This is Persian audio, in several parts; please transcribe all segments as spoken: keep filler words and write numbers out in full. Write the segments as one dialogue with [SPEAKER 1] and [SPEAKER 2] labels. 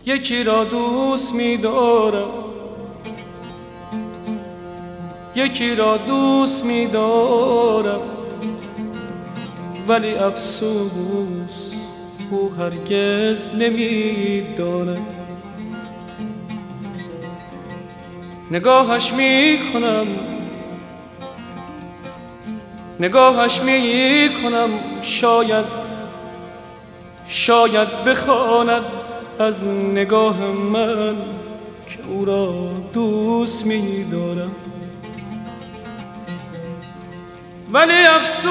[SPEAKER 1] یکی را دوست می دارم، یکی را دوست می دارم، ولی افسوس او هرگز نمی داند. نگاهش می کنم، نگاهش می کنم، شاید شاید بخواند از نگاه من که او را دوست می دارم، ولی افسوس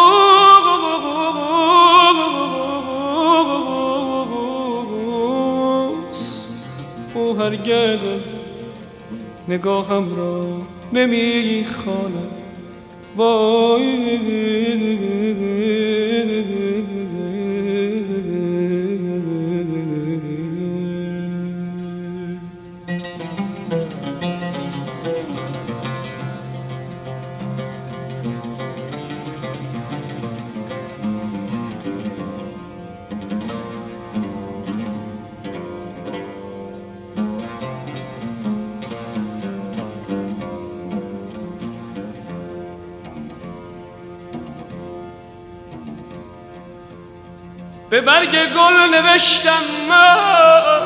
[SPEAKER 1] او هرگز نگاهم را نمی خواند. وای به برگ گل نوشتم من،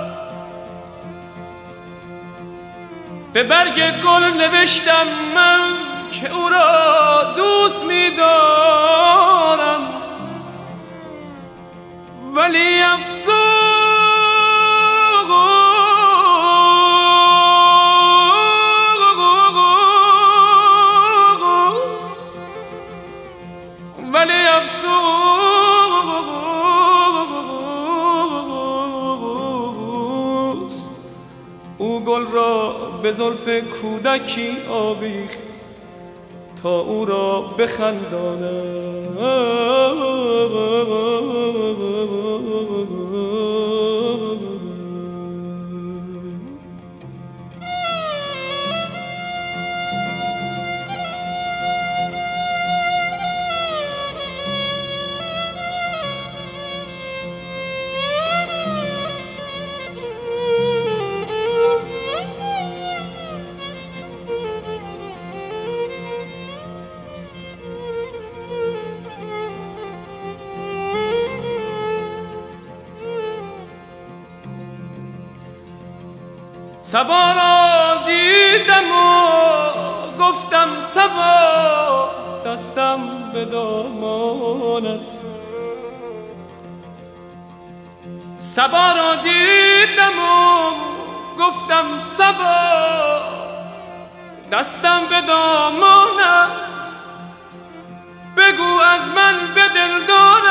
[SPEAKER 1] به برگ گل نوشتم من که او را دوست می دارم، ولی افسوس ولی افسوس او گل را به زلف کودکی آویخت تا او را بخنداند. صبا را دیدم و گفتم صبا، دستم به دامانت. صبا را دیدم و گفتم صبا، دستم به دامانت. بگو از من به دل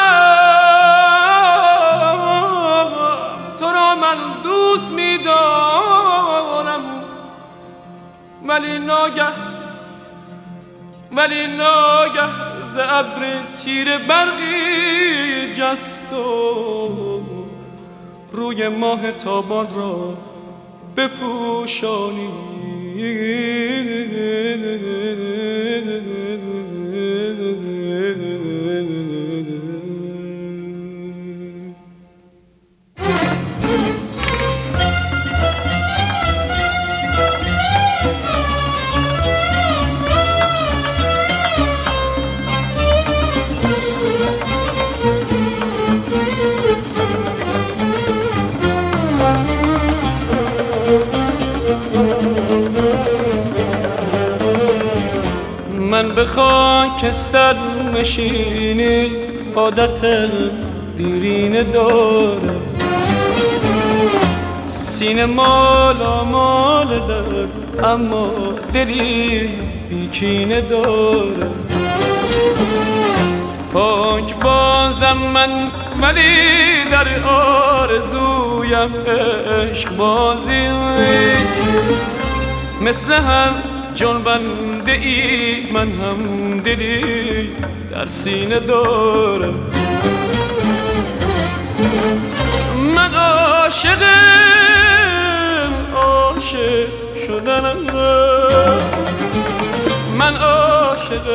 [SPEAKER 1] دارم، تو را من دوست می دارم، ولی ناگه ولی ناگه ز ابر تیر برقی جست و روی ماه تابان را بپوشانی. من به خاکستر نشینی عادت دیرینه داره، سینه مالا مال درد اما دلی بیکینه داره. پاک بازم من ولی در آرزویم عشق بازی، مثل هر جنبنده ای من هم دلی در سینه دارم. من عاشق عاشق شدنم، من عاشق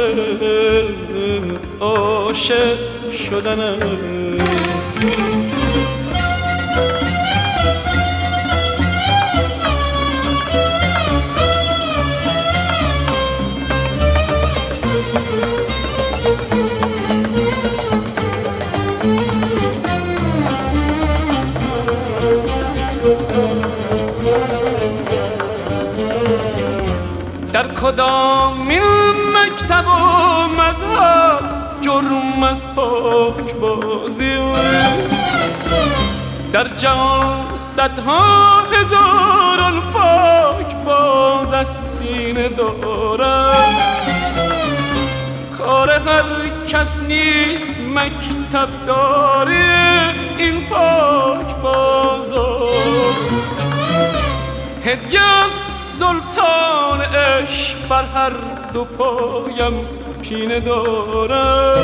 [SPEAKER 1] عاشق شدنم. در کدام این مکتب و مذهب جرم از پاک بازی؟ در جهان صدها هزاران پاک باز از سینه دارم، کار هر کس نیست مکتب داری این پاک بازار. هدیه از سلطان عشق بر هر دو پایم پینه دارم،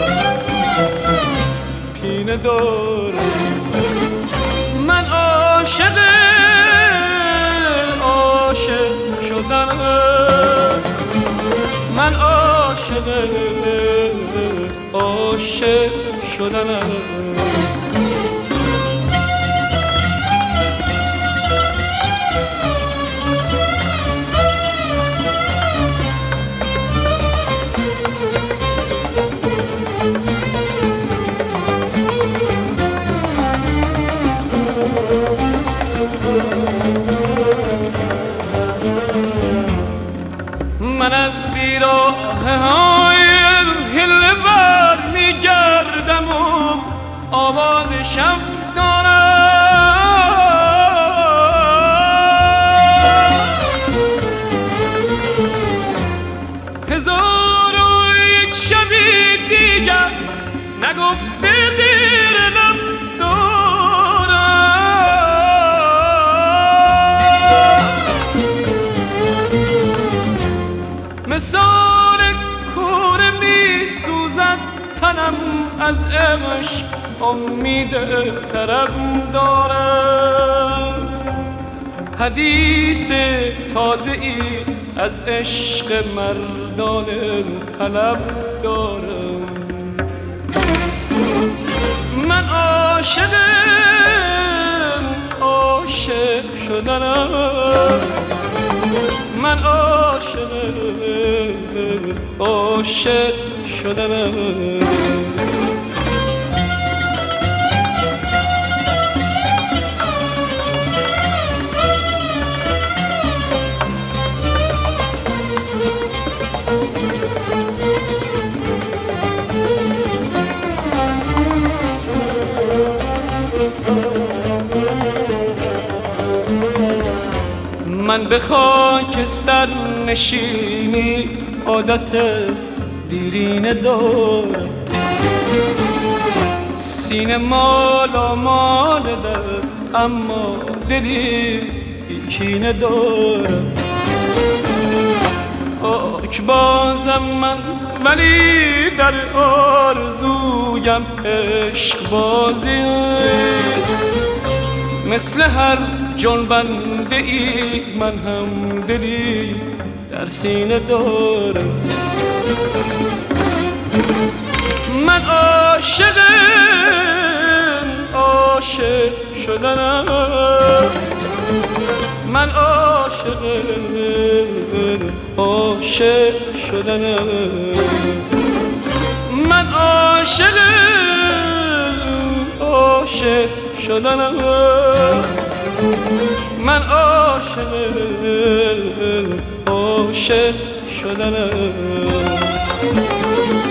[SPEAKER 1] پینه دارم. من عاشق عاشق شدنم، من عاشق عاشق شدنم. من از بیراه های هله بر می گردم و آواز شب دارم. هزار و یک شبی دیگر نگفته زیر لب دارم. مثال کوره می سوزد تنم از عشق، امید طرب دارم. حدیث تازه ای از عشق مردان حلب دارم. من عاشق عاشق شدنم، من عاشق عاشق شدنم. من به خاکستر نشینی عادت دیرینه دارم، سینه مالا مال در اما دلی بیکینه دارم. پاک بازم من ولی در آرزویم عشق بازی، مثل هر جنبنده ای من هم دلی در سینه دارم. من عاشق عاشق شدنم، من عاشق عاشق شدنم. من عاشق عاشق شدنم، من عاشق عاشق شدنم.